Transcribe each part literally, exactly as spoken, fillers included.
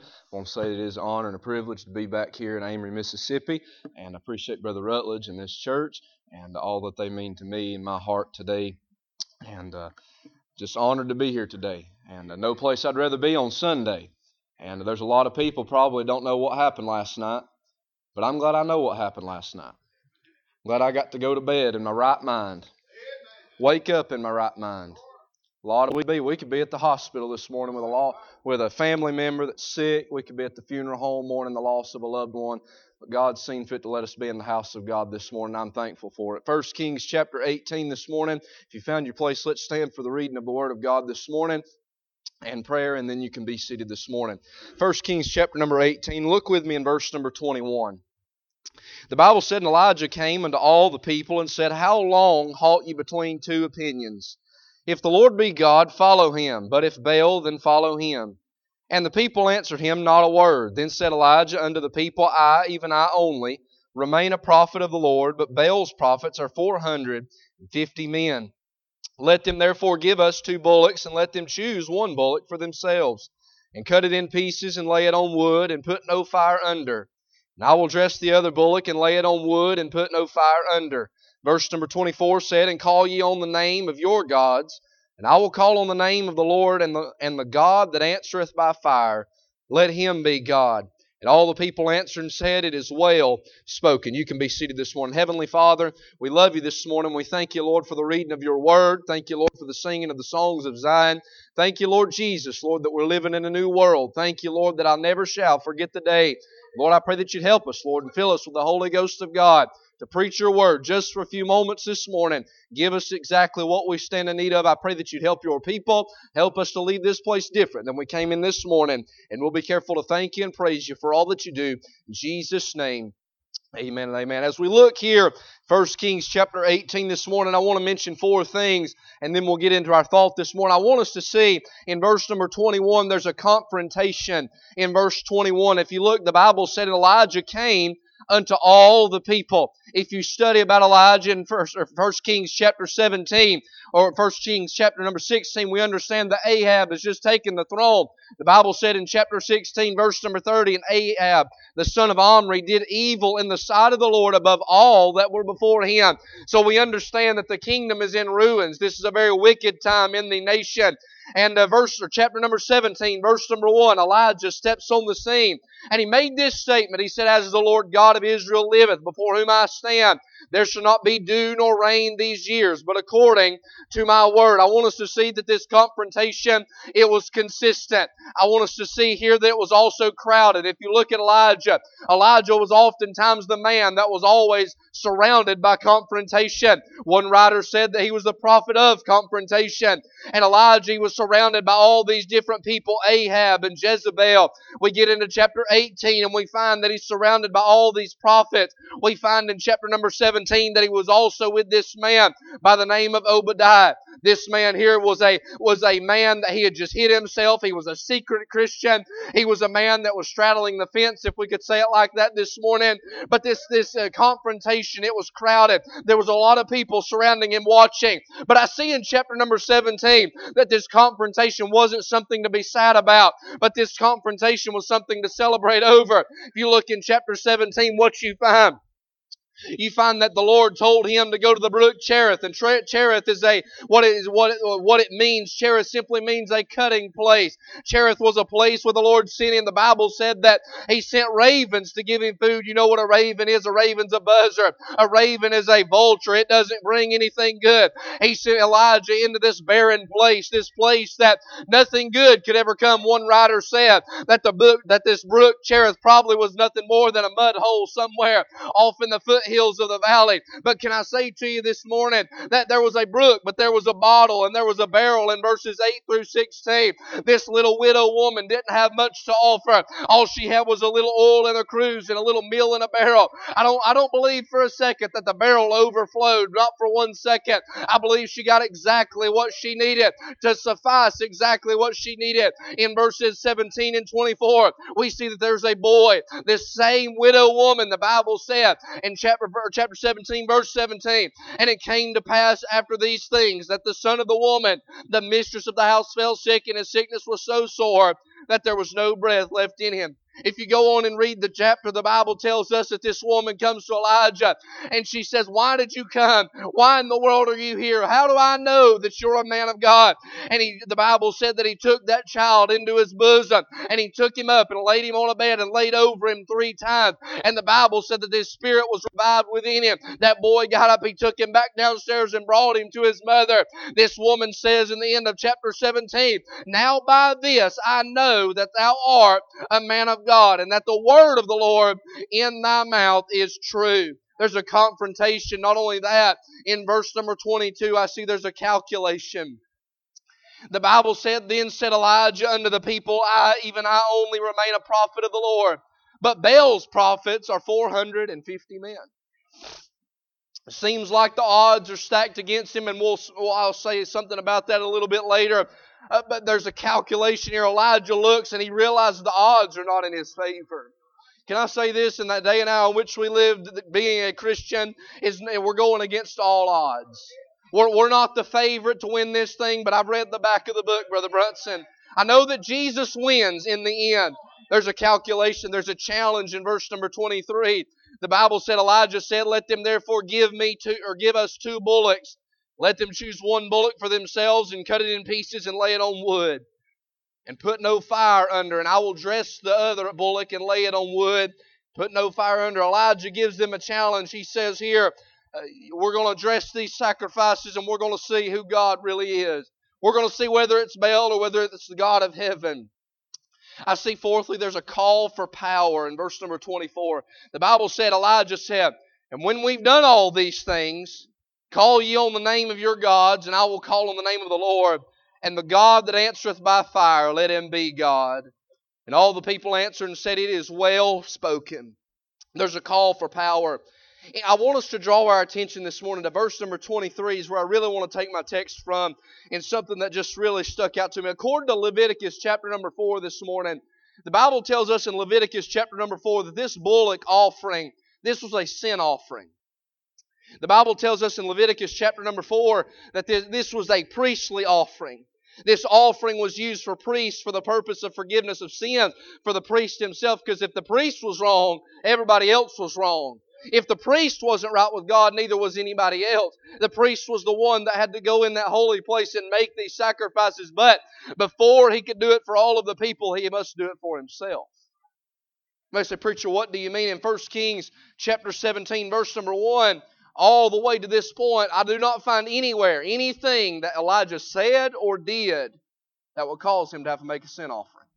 I want to say it is an honor and a privilege to be back here in Amory, Mississippi, and I appreciate Brother Rutledge and this church and all that they mean to me in my heart today, and uh, just honored to be here today. And uh, no place I'd rather be on Sunday. And there's a lot of people probably don't know what happened last night, but I'm glad I know what happened last night. I'm glad I got to go to bed in my right mind, wake up in my right mind. A lot of we be. We could be at the hospital this morning with a law, with a family member that's sick. We could be at the funeral home mourning the loss of a loved one. But God's seen fit to let us be in the house of God this morning. I'm thankful for it. First Kings chapter eighteen this morning. If you found your place, let's stand for the reading of the Word of God this morning and prayer, and then you can be seated this morning. First Kings chapter number eighteen. Look with me in verse number twenty-one. The Bible said, "And Elijah came unto all the people and said, How long halt ye between two opinions? If the Lord be God, follow Him. But if Baal, then follow him. And the people answered him not a word. Then said Elijah unto the people, I, even I only, remain a prophet of the Lord, but Baal's prophets are four hundred and fifty men. Let them therefore give us two bullocks, and let them choose one bullock for themselves, and cut it in pieces, and lay it on wood, and put no fire under. And I will dress the other bullock, and lay it on wood, and put no fire under." Verse number twenty-four said, "And call ye on the name of your gods, and I will call on the name of the Lord, and the, and the God that answereth by fire, let Him be God." And all the people answered and said, "It is well spoken." You can be seated this morning. Heavenly Father, we love You this morning. We thank You, Lord, for the reading of Your Word. Thank You, Lord, for the singing of the songs of Zion. Thank You, Lord Jesus, Lord, that we're living in a new world. Thank You, Lord, that I never shall forget the day. Lord, I pray that You'd help us, Lord, and fill us with the Holy Ghost of God to preach Your Word just for a few moments this morning. Give us exactly what we stand in need of. I pray that You'd help Your people. Help us to leave this place different than we came in this morning. And we'll be careful to thank You and praise You for all that You do. In Jesus' name, amen and amen. As we look here, First Kings chapter eighteen this morning, I want to mention four things, and then we'll get into our thought this morning. I want us to see in verse number twenty-one, there's a confrontation in verse twenty-one. If you look, the Bible said Elijah came unto all the people. If you study about Elijah in First, or First Kings chapter seventeen or First Kings chapter number sixteen, we understand that Ahab has just taken the throne. The Bible said in chapter sixteen, verse number thirty, "And Ahab, the son of Omri, did evil in the sight of the Lord above all that were before him." So we understand that the kingdom is in ruins. This is a very wicked time in the nation. And uh, verse or chapter number seventeen, verse number one, Elijah steps on the scene, and he made this statement. He said, "As the Lord God of Israel liveth, before whom I stand, there shall not be dew nor rain these years, but according to my word." I want us to see that this confrontation, it was consistent. I want us to see here that it was also crowded. If you look at Elijah, Elijah was oftentimes the man that was always surrounded by confrontation. One writer said that he was the prophet of confrontation. And Elijah was surrounded by all these different people, Ahab and Jezebel. We get into chapter eighteen and we find that he's surrounded by all these prophets. We find in chapter number seventeen that he was also with this man by the name of Obadiah. This man here was a was a man that he had just hid himself. He was a secret Christian. He was a man that was straddling the fence, if we could say it like that this morning. But this this uh, confrontation, it was crowded. There was a lot of people surrounding him watching. But I see in chapter number seventeen that this confrontation wasn't something to be sad about, but this confrontation was something to celebrate over. If you look in chapter seventeen, what you find, you find that the Lord told him to go to the brook Cherith, and Cherith is a what it is what it, what it means. Cherith simply means a cutting place. Cherith was a place where the Lord sent him. The Bible said that He sent ravens to give him food. You know what a raven is? A raven's a buzzard. A raven is a vulture. It doesn't bring anything good. He sent Elijah into this barren place, this place that nothing good could ever come. One writer said that the book that this brook Cherith probably was nothing more than a mud hole somewhere off in the foot hills of the valley. But can I say to you this morning that there was a brook, but there was a bottle and there was a barrel in verses eight through sixteen. This little widow woman didn't have much to offer. All she had was a little oil in a cruse and a little meal in a barrel. I don't I don't believe for a second that the barrel overflowed, not for one second. I believe she got exactly what she needed to suffice exactly what she needed. In verses seventeen and twenty-four, we see that there's a boy. This same widow woman, the Bible said in chapter chapter seventeen, verse seventeen, "And it came to pass after these things that the son of the woman, the mistress of the house, fell sick, and his sickness was so sore that there was no breath left in him. If you go on and read the chapter, the Bible tells us that this woman comes to Elijah and she says, "Why did you come? Why in the world are you here? How do I know that you're a man of God?" And he, the Bible said that he took that child into his bosom and he took him up and laid him on a bed and laid over him three times. And the Bible said that his spirit was revived within him. That boy got up, he took him back downstairs and brought him to his mother. This woman says in the end of chapter seventeen, "Now by this I know that thou art a man of God, and that the word of the Lord in thy mouth is true." There's a confrontation. Not only that, in verse number twenty-two, I see there's a calculation. The Bible said, "Then said Elijah unto the people, I, even I only remain a prophet of the Lord, but Baal's prophets are four hundred fifty men." It seems like the odds are stacked against him, and we'll, well I'll say something about that a little bit later. Uh, but there's a calculation here. Elijah looks and he realizes the odds are not in his favor. Can I say this? In that day and hour in which we live, being a Christian, is we're going against all odds. We're, we're not the favorite to win this thing, but I've read the back of the book, Brother Brunson. I know that Jesus wins in the end. There's a calculation. There's a challenge in verse number twenty-three. The Bible said, Elijah said, "Let them therefore give me two, or give us two bullocks. Let them choose one bullock for themselves and cut it in pieces and lay it on wood. And put no fire under, and I will dress the other bullock and lay it on wood. Put no fire under." Elijah gives them a challenge. He says here, uh, we're going to dress these sacrifices and we're going to see who God really is. We're going to see whether it's Baal or whether it's the God of heaven. I see fourthly, there's a call for power in verse number twenty-four. The Bible said, Elijah said, "And when we've done all these things, call ye on the name of your gods, and I will call on the name of the Lord. And the God that answereth by fire, let him be God." And all the people answered and said, "It is well spoken." There's a call for power. I want us to draw our attention this morning to verse number twenty-three, is where I really want to take my text from, in something that just really stuck out to me. According to Leviticus chapter number four this morning, the Bible tells us in Leviticus chapter number four that this bullock offering, this was a sin offering. The Bible tells us in Leviticus chapter number four that this, this was a priestly offering. This offering was used for priests for the purpose of forgiveness of sin for the priest himself, because if the priest was wrong, everybody else was wrong. If the priest wasn't right with God, neither was anybody else. The priest was the one that had to go in that holy place and make these sacrifices. But before he could do it for all of the people, he must do it for himself. You may say, "Preacher, what do you mean?" In First Kings chapter seventeen, verse number one, all the way to this point, I do not find anywhere anything that Elijah said or did that would cause him to have to make a sin offering.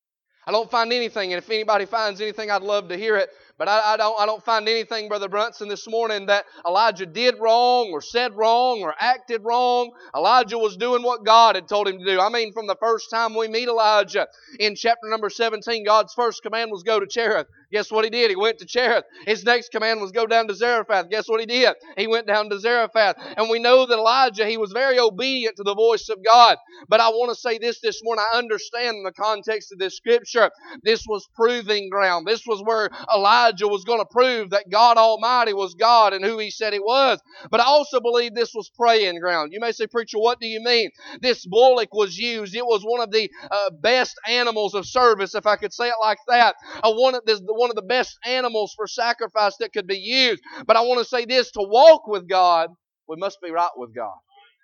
I don't find anything, and if anybody finds anything, I'd love to hear it. But I, I don't I don't find anything, Brother Brunson, this morning that Elijah did wrong or said wrong or acted wrong. Elijah was doing what God had told him to do. I mean, from the first time we meet Elijah in chapter number seventeen, God's first command was go to Cherith. Guess what he did? He went to Cherith. His next command was go down to Zarephath. Guess what he did? He went down to Zarephath. And we know that Elijah, he was very obedient to the voice of God. But I want to say this this morning. I understand in the context of this scripture, this was proving ground. This was where Elijah was going to prove that God Almighty was God and who He said He was. But I also believe this was praying ground. You may say, "Preacher, what do you mean?" This bullock was used. It was one of the uh, best animals of service, if I could say it like that. Uh, one of the one of the best animals for sacrifice that could be used. But I want to say this, to walk with God, we must be right with God.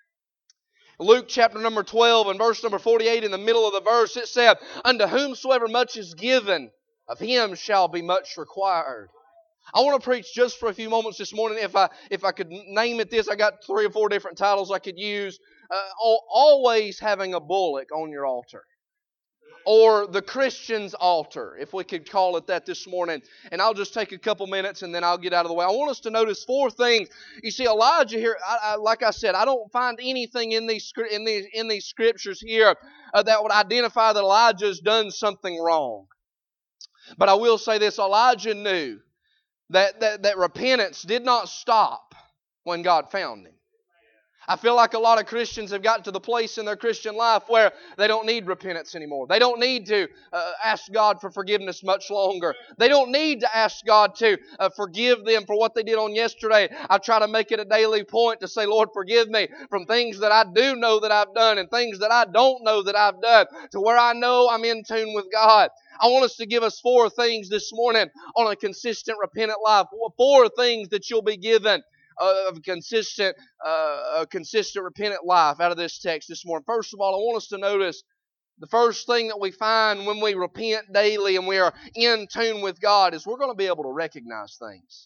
Luke chapter number twelve and verse number forty-eight, in the middle of the verse, it said, "Unto whomsoever much is given, of him shall be much required." I want to preach just for a few moments this morning. If I if I could name it this, I got three or four different titles I could use. Uh, always having a bullock on your altar. Or the Christian's altar, if we could call it that this morning. And I'll just take a couple minutes and then I'll get out of the way. I want us to notice four things. You see, Elijah here, I, I, like I said, I don't find anything in these in these in these scriptures here uh, that would identify that Elijah has done something wrong. But I will say this: Elijah knew that that, that repentance did not stop when God found him. I feel like a lot of Christians have gotten to the place in their Christian life where they don't need repentance anymore. They don't need to uh, ask God for forgiveness much longer. They don't need to ask God to uh, forgive them for what they did on yesterday. I try to make it a daily point to say, Lord, forgive me from things that I do know that I've done and things that I don't know that I've done, to where I know I'm in tune with God. I want us to give us four things this morning on a consistent repentant life. Four things that you'll be given of a consistent, uh, a consistent repentant life out of this text this morning. First of all, I want us to notice the first thing that we find when we repent daily and we are in tune with God is we're going to be able to recognize things.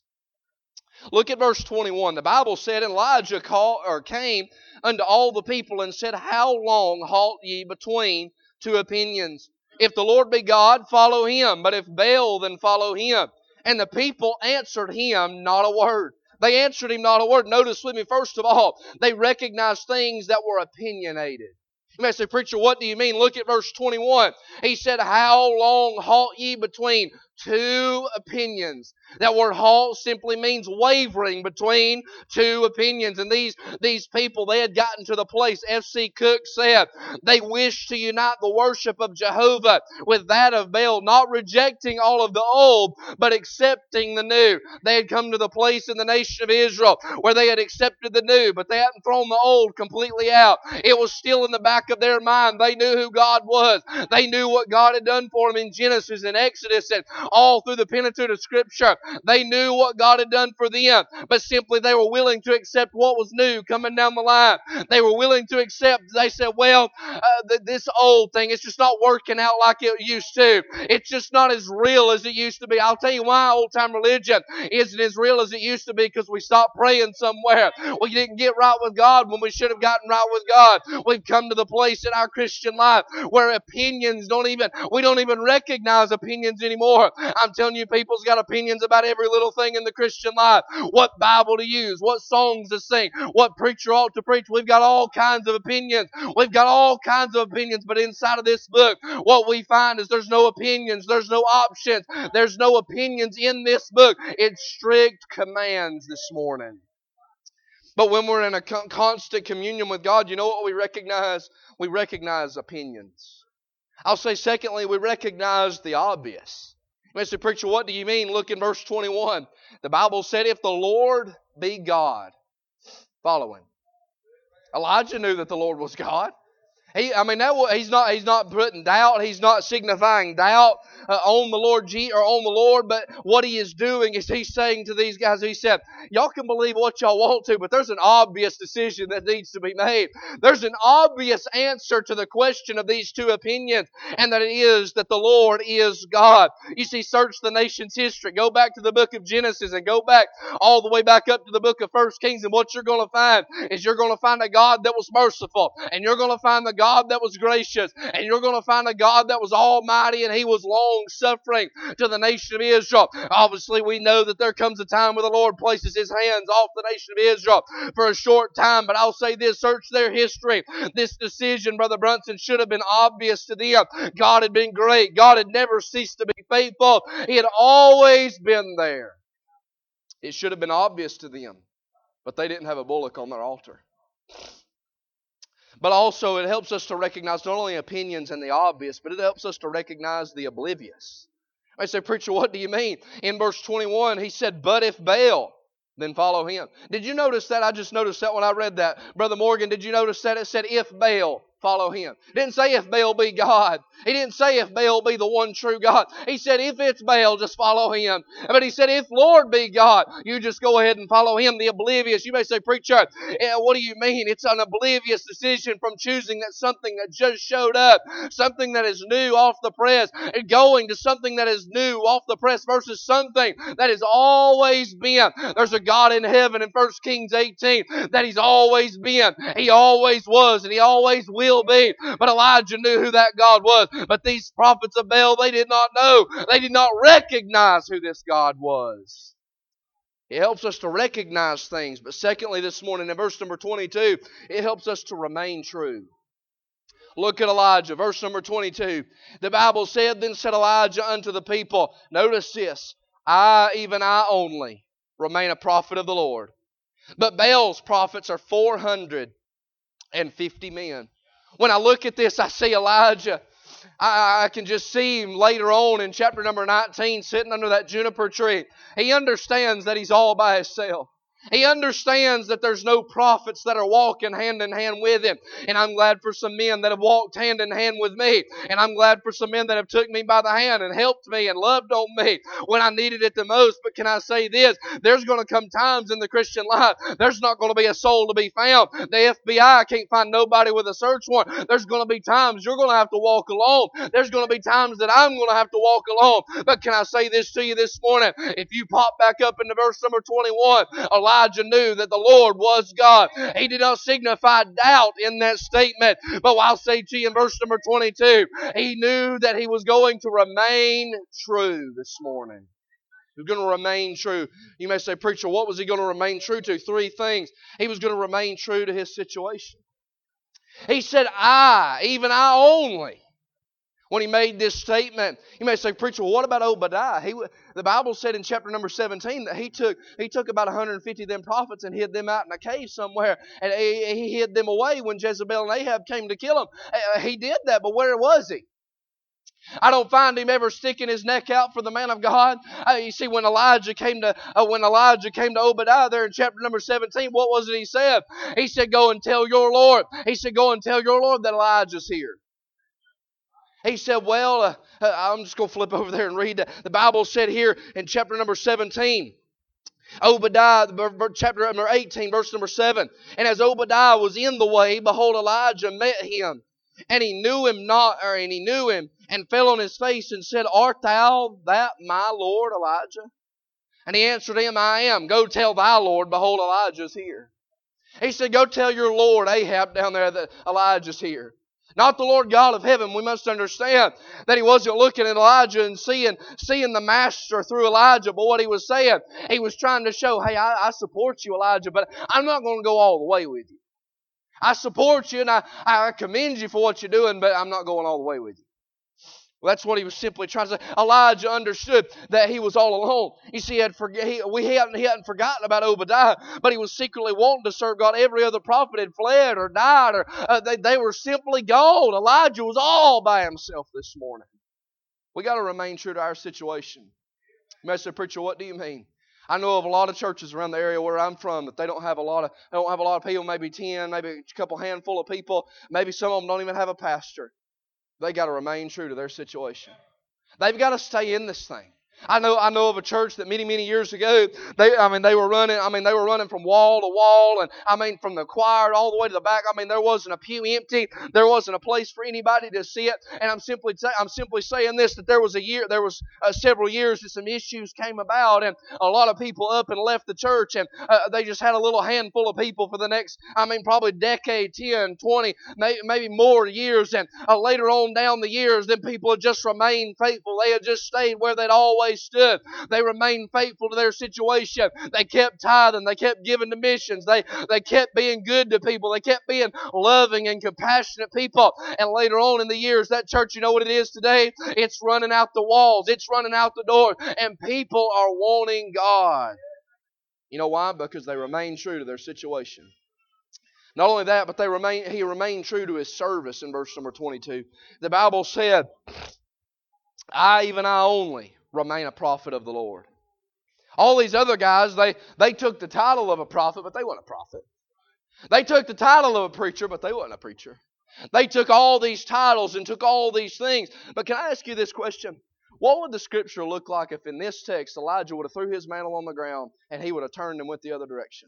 Look at verse twenty-one. The Bible said, Elijah called, or came unto all the people and said, How long halt ye between two opinions? If the Lord be God, follow Him. But if Baal, then follow him. And the people answered him not a word. They answered him not a word. Notice with me, first of all, they recognized things that were opinionated. You may say, Preacher, what do you mean? Look at verse twenty-one. He said, How long halt ye between two opinions? That word halt simply means wavering between two opinions. And these, these people, they had gotten to the place, F C Cook said, they wished to unite the worship of Jehovah with that of Baal, not rejecting all of the old, but accepting the new. They had come to the place in the nation of Israel where they had accepted the new, but they hadn't thrown the old completely out. It was still in the back of their mind. They knew who God was. They knew what God had done for them in Genesis and Exodus and all through the Pentateuch of Scripture. They knew what God had done for them, but simply they were willing to accept what was new coming down the line. They were willing to accept. They said, well, uh, th- this old thing, it's just not working out like it used to. It's just not as real as it used to be. I'll tell you why old-time religion isn't as real as it used to be, because we stopped praying somewhere. We didn't get right with God when we should have gotten right with God. We've come to the place in our Christian life where opinions don't even, we don't even recognize opinions anymore. I'm telling you, people's got opinions about every little thing in the Christian life. What Bible to use, what songs to sing, what preacher ought to preach. We've got all kinds of opinions. We've got all kinds of opinions, but inside of this book, what we find is there's no opinions, there's no options, there's no opinions in this book. It's strict commands this morning. But when we're in a constant communion with God, you know what we recognize? We recognize opinions. I'll say secondly, we recognize the obvious. Mister Preacher, what do you mean? Look in verse twenty-one. The Bible said, if the Lord be God, follow Him. Elijah knew that the Lord was God. He, I mean, that, he's not. He's not putting doubt. He's not signifying doubt uh, on the Lord G or on the Lord. But what he is doing is he's saying to these guys. He said, "Y'all can believe what y'all want to, but there's an obvious decision that needs to be made. There's an obvious answer to the question of these two opinions, and that it is that the Lord is God." You see, search the nation's history. Go back to the book of Genesis and go back all the way back up to the book of First Kings, and what you're going to find is you're going to find a God that was merciful, and you're going to find the God God that was gracious, and you're going to find a God that was almighty, and He was long-suffering to the nation of Israel. Obviously, we know that there comes a time where the Lord places His hands off the nation of Israel for a short time, but I'll say this, search their history. This decision, Brother Brunson, should have been obvious to them. God had been great. God had never ceased to be faithful. He had always been there. It should have been obvious to them, but they didn't have a bullock on their altar. But also it helps us to recognize not only opinions and the obvious, but it helps us to recognize the oblivious. I say, "Preacher, what do you mean?" In verse twenty-one, he said, "But if Baal, then follow him." Did you notice that? I just noticed that when I read that. Brother Morgan, did you notice that? It said, "If Baal, follow him." It didn't say if Baal be God. He didn't say if Baal be the one true God. He said if it's Baal, just follow him. But he said if Lord be God, you just go ahead and follow him. The oblivious. You may say, "Preacher, eh, what do you mean?" It's an oblivious decision from choosing that something that just showed up, something that is new off the press, and going to something that is new off the press versus something that has always been. There's a God in heaven in First Kings eighteen that He's always been. He always was, and He always will be. But Elijah knew who that God was. But these prophets of Baal, they did not know. They did not recognize who this God was. It helps us to recognize things. But secondly, this morning in verse number twenty-two, it helps us to remain true. Look at Elijah, verse number twenty-two. The Bible said, "Then said Elijah unto the people," notice this, "I, even I only, remain a prophet of the Lord. But Baal's prophets are four hundred fifty men. When I look at this, I see Elijah. I, I can just see him later on in chapter number nineteen sitting under that juniper tree. He understands that he's all by himself. He understands that there's no prophets that are walking hand in hand with him. And I'm glad for some men that have walked hand in hand with me. And I'm glad for some men that have took me by the hand and helped me and loved on me when I needed it the most. But can I say this? There's going to come times in the Christian life, there's not going to be a soul to be found. The F B I can't find nobody with a search warrant. There's going to be times you're going to have to walk alone. There's going to be times that I'm going to have to walk alone. But can I say this to you this morning? If you pop back up into verse number twenty-one, Elijah knew that the Lord was God. He did not signify doubt in that statement. But I'll say to you in verse number twenty-two, he knew that he was going to remain true this morning. He was going to remain true. You may say, preacher, what was he going to remain true to? Three things. He was going to remain true to his situation. He said, I, even I only. When he made this statement, you may say, preacher, well, what about Obadiah? He, the Bible said in chapter number seventeen that he took he took about one hundred fifty of them prophets and hid them out in a cave somewhere. And he, he hid them away when Jezebel and Ahab came to kill him. He did that, but where was he? I don't find him ever sticking his neck out for the man of God. Uh, you see, when Elijah came to uh, when Elijah came to Obadiah there in chapter number seventeen, what was it he said? He said, "Go and tell your Lord." He said, "Go and tell your Lord that Elijah's here." He said, well, uh, I'm just going to flip over there and read that. The Bible said here in chapter number seventeen, Obadiah, chapter number eighteen, verse number seven. And as Obadiah was in the way, behold, Elijah met him. And he knew him not, or and he knew him, and fell on his face and said, Art thou that my Lord Elijah? And he answered him, I am. Go tell thy Lord, behold, Elijah's here. He said, go tell your Lord Ahab down there that Elijah's here. Not the Lord God of heaven. We must understand that he wasn't looking at Elijah and seeing, seeing the master through Elijah. But what he was saying, he was trying to show, hey, I, I support you, Elijah, but I'm not going to go all the way with you. I support you and I, I commend you for what you're doing, but I'm not going all the way with you. Well, that's what he was simply trying to say. Elijah understood that he was all alone. You see, he had forget, he, we hadn't, he hadn't forgotten about Obadiah, but he was secretly wanting to serve God. Every other prophet had fled or died, or uh, they, they were simply gone. Elijah was all by himself this morning. We got to remain true to our situation. You may say, preacher, what do you mean? I know of a lot of churches around the area where I'm from that they don't have a lot of they don't have a lot of people, maybe ten, maybe a couple handful of people. Maybe some of them don't even have a pastor. They got to remain true to their situation. They've got to stay in this thing. I know I know of a church that many, many years ago, they I mean they were running, I mean they were running from wall to wall, and I mean from the choir all the way to the back. I mean there wasn't a pew empty, there wasn't a place for anybody to sit. And I'm simply I'm simply saying this, that there was a year there was uh, several years that some issues came about, and a lot of people up and left the church, and uh, they just had a little handful of people for the next, I mean probably decade, ten, twenty, maybe, maybe more years. And uh, later on down the years, then people had just remained faithful. They had just stayed where they'd always stood. They remained faithful to their situation. They kept tithing. They kept giving to missions. They, they kept being good to people. They kept being loving and compassionate people. And later on in the years, that church, you know what it is today? It's running out the walls. It's running out the door. And people are wanting God. You know why? Because they remain true to their situation. Not only that, but they remain. He remained true to his service in verse number twenty-two. The Bible said, I, even I only, remain a prophet of the Lord. All these other guys, they, they took the title of a prophet, but they weren't a prophet. They took the title of a preacher, but they weren't a preacher. They took all these titles and took all these things. But can I ask you this question? What would the scripture look like if in this text Elijah would have threw his mantle on the ground and he would have turned and went the other direction?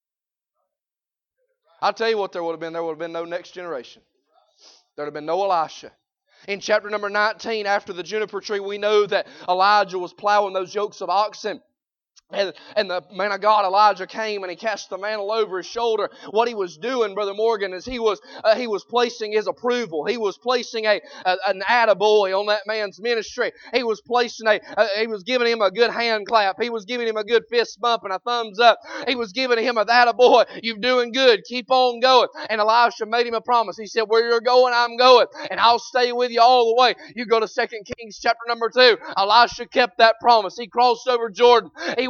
I'll tell you what there would have been. There would have been no next generation. There would have been no Elisha. In chapter number nineteen, after the juniper tree, we know that Elijah was plowing those yokes of oxen. And, and the man of God, Elijah, came and he cast the mantle over his shoulder. What he was doing, Brother Morgan, is he was uh, he was placing his approval. He was placing a, a an attaboy on that man's ministry. He was placing a uh, he was giving him a good hand clap. He was giving him a good fist bump and a thumbs up. He was giving him a attaboy. You're doing good. Keep on going. And Elisha made him a promise. He said, where you're going, I'm going, and I'll stay with you all the way. You go to Second Kings chapter number two. Elisha kept that promise. He crossed over Jordan. He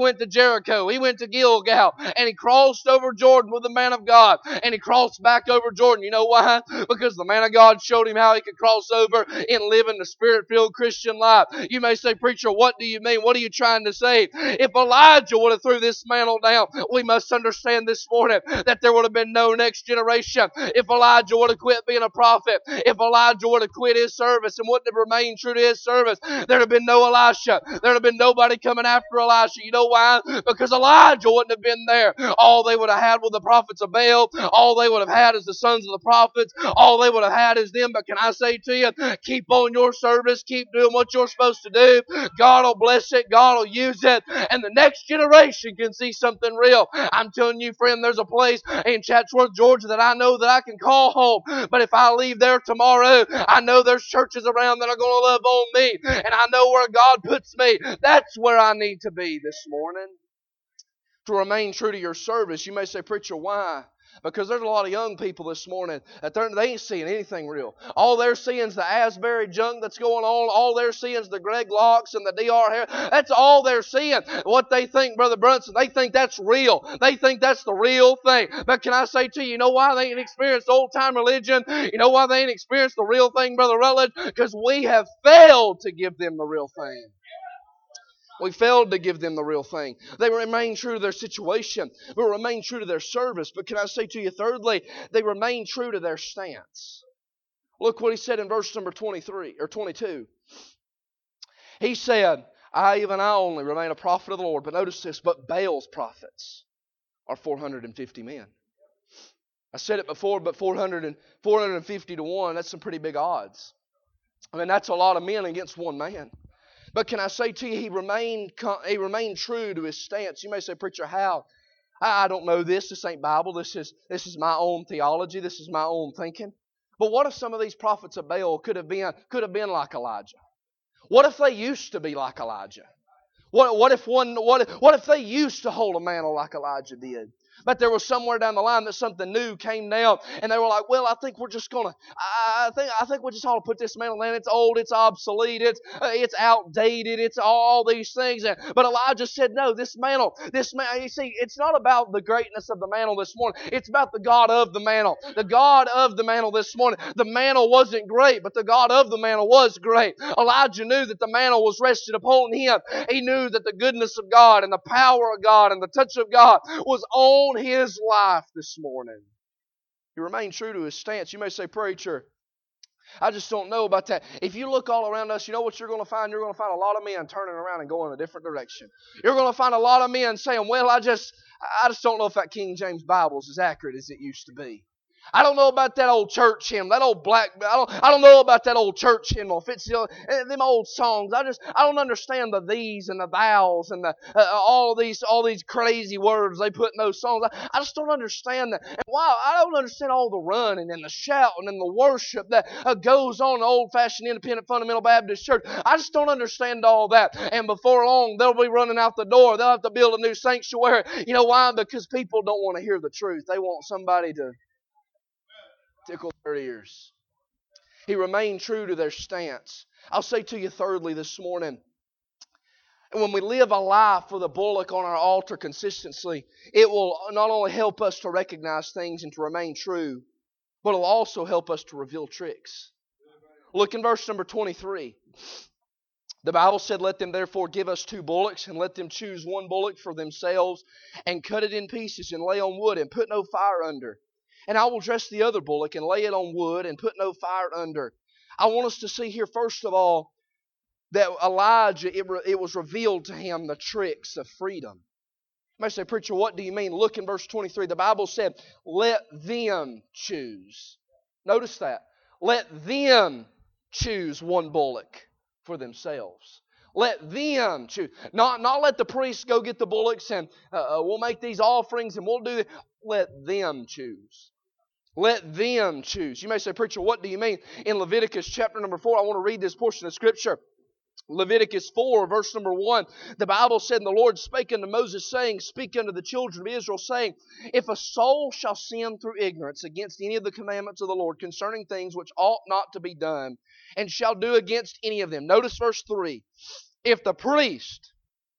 went to Jericho. He went to Gilgal. And he crossed over Jordan with the man of God. And he crossed back over Jordan. You know why? Because the man of God showed him how he could cross over and live in the Spirit-filled Christian life. You may say, preacher, what do you mean? What are you trying to say? If Elijah would have threw this mantle down, we must understand this morning that there would have been no next generation. If Elijah would have quit being a prophet, if Elijah would have quit his service and wouldn't have remained true to his service, there'd have been no Elisha. There'd have been nobody coming after Elisha. You know why? Because Elijah wouldn't have been there. All they would have had were the prophets of Baal. All they would have had is the sons of the prophets. All they would have had is them. But can I say to you, keep on your service. Keep doing what you're supposed to do. God will bless it. God will use it. And the next generation can see something real. I'm telling you, friend, there's a place in Chatsworth, Georgia that I know that I can call home. But if I leave there tomorrow, I know there's churches around that are going to love on me. And I know where God puts me. That's where I need to be this morning. To remain true to your service. You may say, preacher, why? Because there's a lot of young people this morning that they ain't seeing anything real. All they're seeing is the Asbury junk that's going on. All they're seeing is the Greg Locks and the D R Harris. That's all they're seeing. What they think, Brother Brunson, they think that's real. They think that's the real thing. But can I say to you, you know why they ain't experienced old-time religion? You know why they ain't experienced the real thing, Brother Rutledge? Because we have failed to give them the real thing. We failed to give them the real thing. They remain true to their situation. They remain true to their service. But can I say to you, thirdly, they remain true to their stance. Look what he said in verse number twenty-three or twenty-two. He said, I, even I only, remain a prophet of the Lord. But notice this, but Baal's prophets are four hundred fifty men. I said it before, but four hundred, four hundred fifty to one, that's some pretty big odds. I mean, that's a lot of men against one man. But can I say to you, he remained he remained true to his stance. You may say, preacher, how? I don't know this. This ain't Bible. This is, this is my own theology. This is my own thinking. But what if some of these prophets of Baal could have been, could have been like Elijah? What if they used to be like Elijah? What, what if one? What, what if they used to hold a mantle like Elijah did? But there was somewhere down the line that something new came down, and they were like, "Well, I think we're just gonna. I think I think we just ought to put this mantle in. It's old. It's obsolete. It's uh, it's outdated. It's all these things." And, but Elijah said, "No, this mantle. This man. You see, it's not about the greatness of the mantle this morning. It's about the God of the mantle. The God of the mantle this morning. The mantle wasn't great, but the God of the mantle was great. Elijah knew that the mantle was rested upon him. He knew that the goodness of God and the power of God and the touch of God was on his life this morning. He remained true to his stance. You may say, preacher, I just don't know about that. If you look all around us, you know what you're going to find? You're going to find a lot of men turning around and going a different direction. You're going to find a lot of men saying, well, I just, I just don't know if that King James Bible is as accurate as it used to be. I don't know about that old church hymn, that old black. I don't. I don't know about that old church hymn. If it's, you know, them old songs, I just. I don't understand the these and the thous and the uh, all of these all these crazy words they put in those songs. I, I just don't understand that. And wow, I don't understand all the running and the shouting and the worship that uh, goes on in the old-fashioned independent fundamental Baptist church. I just don't understand all that. And before long, they'll be running out the door. They'll have to build a new sanctuary. You know why? Because people don't want to hear the truth. They want somebody to tickle their ears. He remained true to their stance. I'll say to you thirdly this morning, and when we live a life with a bullock on our altar consistently, it will not only help us to recognize things and to remain true, but it will also help us to reveal tricks. Look in verse number twenty-three. The Bible said, let them therefore give us two bullocks, and let them choose one bullock for themselves, and cut it in pieces, and lay on wood, and put no fire under. And I will dress the other bullock and lay it on wood and put no fire under. I want us to see here, first of all, that Elijah, it, re, it was revealed to him the tricks of freedom. You may say, preacher, what do you mean? Look in verse twenty-three. The Bible said, let them choose. Notice that. Let them choose one bullock for themselves. Let them choose. Not, not let the priests go get the bullocks and uh, we'll make these offerings and we'll do it. Let them choose. Let them choose. You may say, preacher, what do you mean? In Leviticus chapter number four, I want to read this portion of Scripture. Leviticus four, verse number one, the Bible said, and the Lord spake unto Moses, saying, speak unto the children of Israel, saying, if a soul shall sin through ignorance against any of the commandments of the Lord concerning things which ought not to be done, and shall do against any of them. Notice verse three. If the priest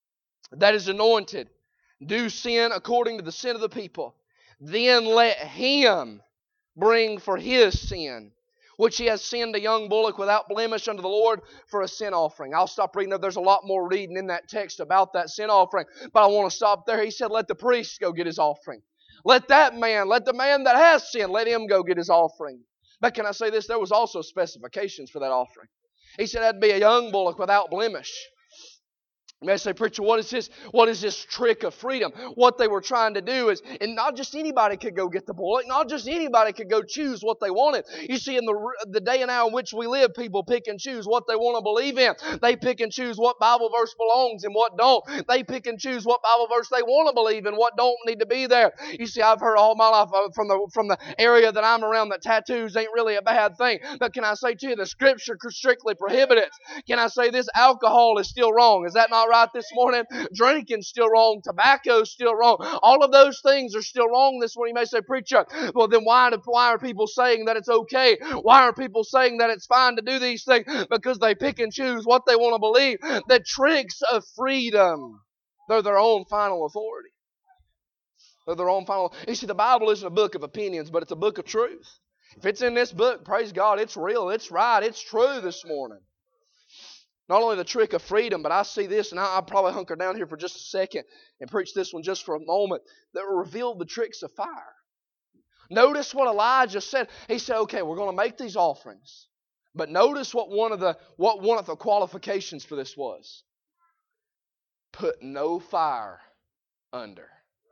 that is anointed do sin according to the sin of the people, then let him bring for his sin, which he has sinned, a young bullock without blemish unto the Lord for a sin offering. I'll stop reading there. There's a lot more reading in that text about that sin offering, but I want to stop there. He said, let the priest go get his offering. Let that man, let the man that has sinned, let him go get his offering. But can I say this? There was also specifications for that offering. He said that'd be a young bullock without blemish. You may say, preacher, what is this? What is this trick of freedom? What they were trying to do is, and not just anybody could go get the bullock, not just anybody could go choose what they wanted. You see, in the the day and hour in which we live, people pick and choose what they want to believe in. They pick and choose what Bible verse belongs and what don't. They pick and choose what Bible verse they want to believe and what don't need to be there. You see, I've heard all my life from the from the area that I'm around that tattoos ain't really a bad thing. But can I say to you, the Scripture strictly prohibits it. Can I say this? Alcohol is still wrong. Is that not right this morning? Drinking's still wrong. Tobacco's still wrong. All of those things are still wrong this morning. You may say, preacher, well then why, why are people saying that it's okay? Why are people saying that it's fine to do these things? Because they pick and choose what they want to believe. The tricks of freedom, they're their own final authority. They're their own final. You see, the Bible isn't a book of opinions, but it's a book of truth. If it's in this book, praise God, it's real, it's right, it's true this morning. Not only the trick of freedom, but I see this, and I'll probably hunker down here for just a second and preach this one just for a moment, that revealed the tricks of fire. Notice what Elijah said. He said, okay, we're going to make these offerings. But notice what one of the what one of the qualifications for this was. Put no fire under.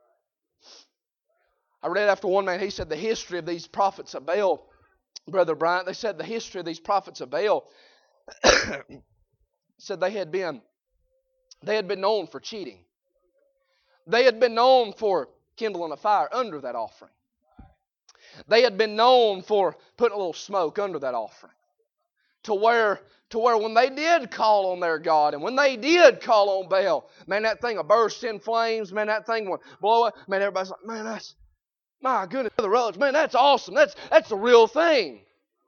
I read after one man, he said the history of these prophets of Baal, Brother Bryant, they said the history of these prophets of Baal said they had been they had been known for cheating. They had been known for kindling a fire under that offering. They had been known for putting a little smoke under that offering. To where, to where when they did call on their God and when they did call on Baal, man, that thing will burst in flames. Man, that thing will blow up. Man, everybody's like, man, that's, my goodness, Brother Rutledge, man, that's awesome. That's, that's the real thing.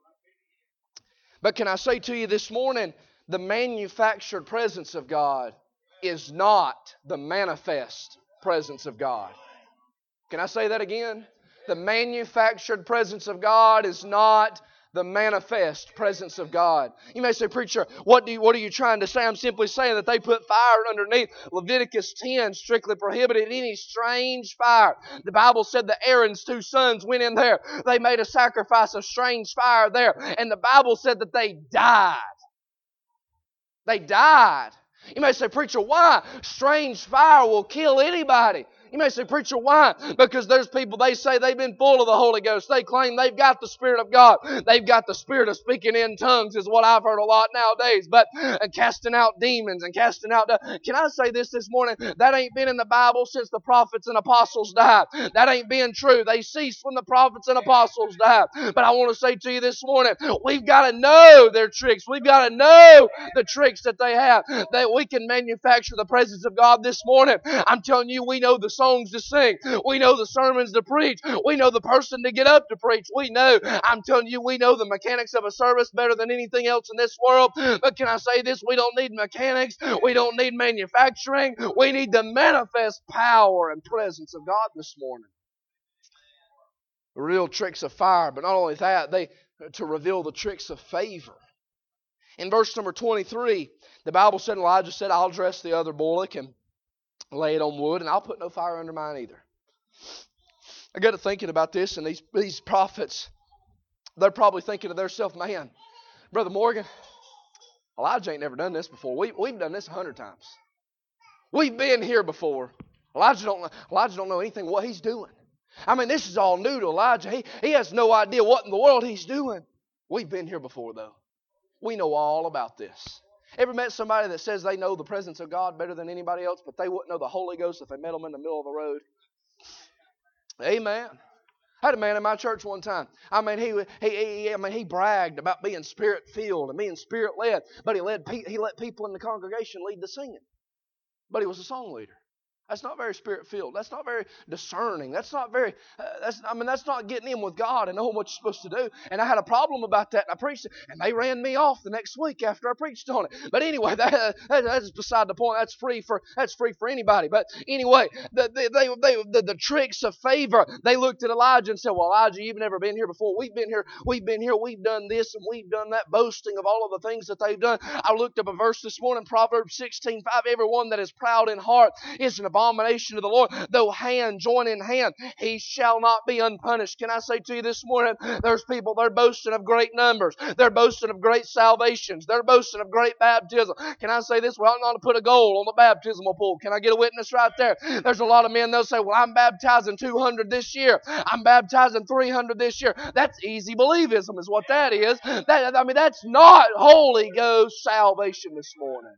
But can I say to you this morning, the manufactured presence of God is not the manifest presence of God. Can I say that again? The manufactured presence of God is not the manifest presence of God. You may say, preacher, what do you, what are you trying to say? I'm simply saying that they put fire underneath. Leviticus ten strictly prohibited any strange fire. The Bible said that Aaron's two sons went in there. They made a sacrifice of strange fire there. And the Bible said that they died. They died. You may say, preacher, why? Strange fire will kill anybody. You may say, preacher, why? Because there's people, they say they've been full of the Holy Ghost. They claim they've got the Spirit of God. They've got the Spirit of speaking in tongues is what I've heard a lot nowadays. But uh, casting out demons and casting out... De- Can I say this this morning? That ain't been in the Bible since the prophets and apostles died. That ain't been true. They ceased when the prophets and apostles died. But I want to say to you this morning, we've got to know their tricks. We've got to know the tricks that they have. That we can manufacture the presence of God this morning. I'm telling you, we know the songs to sing. We know the sermons to preach. We know the person to get up to preach. We know, I'm telling you, we know the mechanics of a service better than anything else in this world. But can I say this? We don't need mechanics. We don't need manufacturing. We need the manifest power and presence of God this morning. The real tricks of fire, but not only that, they to reveal the tricks of favor. In verse number twenty-three, the Bible said, Elijah said, I'll dress the other bullock and lay it on wood, and I'll put no fire under mine either. I got to thinking about this, and these, these prophets, they're probably thinking to themselves, man, Brother Morgan, Elijah ain't never done this before. We, we've done this a hundred times. We've been here before. Elijah don't, Elijah don't know anything what he's doing. I mean, this is all new to Elijah. He, he has no idea what in the world he's doing. We've been here before, though. We know all about this. Ever met somebody that says they know the presence of God better than anybody else, but they wouldn't know the Holy Ghost if they met them in the middle of the road? Amen. I had a man in my church one time. I mean, he he, he I mean he bragged about being spirit filled and being spirit led, but he led he let people in the congregation lead the singing. But he was a song leader. That's not very spirit-filled. That's not very discerning. That's not very, uh, that's, I mean, that's not getting in with God and knowing what you're supposed to do. And I had a problem about that, and I preached it, and they ran me off the next week after I preached on it. But anyway, that, that that's beside the point. That's free for that's free for anybody. But anyway, the, they, they, they, the, the tricks of favor, they looked at Elijah and said, well, Elijah, you've never been here before. We've been here. We've been here. We've done this, and we've done that, boasting of all of the things that they've done. I looked up a verse this morning, Proverbs sixteen five. Everyone that is proud in heart is an abomination to the Lord. Though hand join in hand, he shall not be unpunished. Can I say to you this morning, there's people, they're boasting of great numbers. They're boasting of great salvations. They're boasting of great baptism. Can I say this? We ought not to put a goal on the baptismal pool. Can I get a witness right there? There's a lot of men, they'll say, well, I'm baptizing two hundred this year. I'm baptizing three hundred this year. That's easy believism is what that is. That, I mean, that's not Holy Ghost salvation this morning.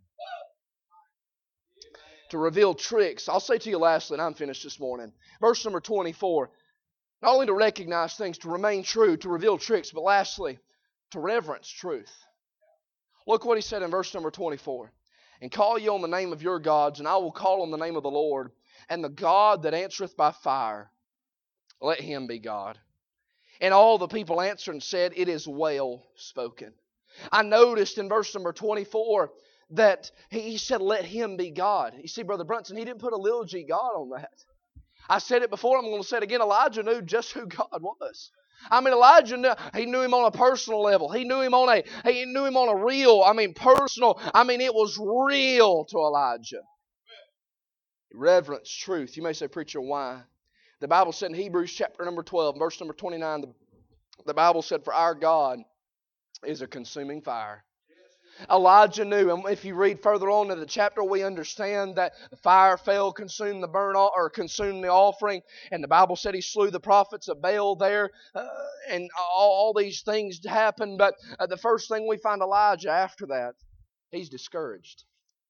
To reveal tricks. I'll say to you lastly, and I'm finished this morning. Verse number twenty-four. Not only to recognize things, to remain true, to reveal tricks, but lastly, to reverence truth. Look what he said in verse number twenty-four. And call ye on the name of your gods, and I will call on the name of the Lord. And the God that answereth by fire, let him be God. And all the people answered and said, it is well spoken. I noticed in verse number twenty-four, that he said, let him be God. You see, Brother Brunson, he didn't put a little g God on that. I said it before, I'm going to say it again. Elijah knew just who God was. I mean, Elijah knew, he knew him on a personal level. He knew him on a, he knew him on a real, I mean, personal, I mean, it was real to Elijah. Reverence, truth. You may say, preacher, why? The Bible said in Hebrews chapter number twelve, verse number twenty-nine, the, the Bible said, for our God is a consuming fire. Elijah knew, and if you read further on in the chapter, we understand that the fire fell, consumed the burnt or consumed the offering, and the Bible said he slew the prophets of Baal there, uh, and all, all these things happened. But uh, the first thing we find Elijah after that, he's discouraged.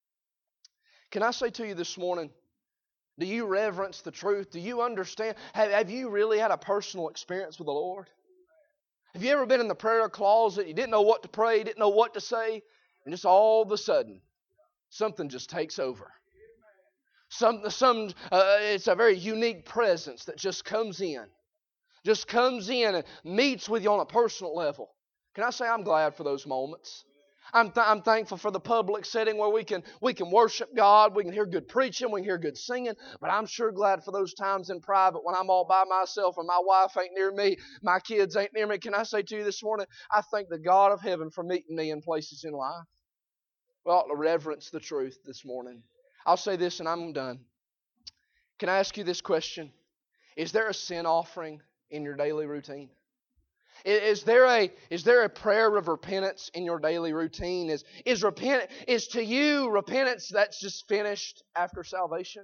Can I say to you this morning, do you reverence the truth? Do you understand? Have, have you really had a personal experience with the Lord? Have you ever been in the prayer closet? You didn't know what to pray, you didn't know what to say. And just all of a sudden, something just takes over. Some, some, uh, it's a very unique presence that just comes in. Just comes in and meets with you on a personal level. Can I say I'm glad for those moments? I'm, th- I'm thankful for the public setting where we can, we can worship God, we can hear good preaching, we can hear good singing, but I'm sure glad for those times in private when I'm all by myself and my wife ain't near me, my kids ain't near me. Can I say to you this morning, I thank the God of heaven for meeting me in places in life. We ought to reverence the truth this morning. I'll say this and I'm done. Can I ask you this question? Is there a sin offering in your daily routine? Is there a is there a prayer of repentance in your daily routine? Is is repent is to you repentance that's just finished after salvation?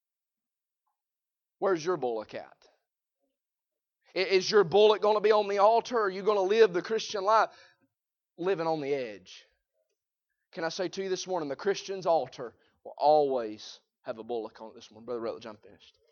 Where's your bullock at? Is your bullock going to be on the altar, or are you going to live the Christian life living on the edge? Can I say to you this morning, the Christian's altar will always have a bullock on it this morning. Brother Rutledge, I'm finished.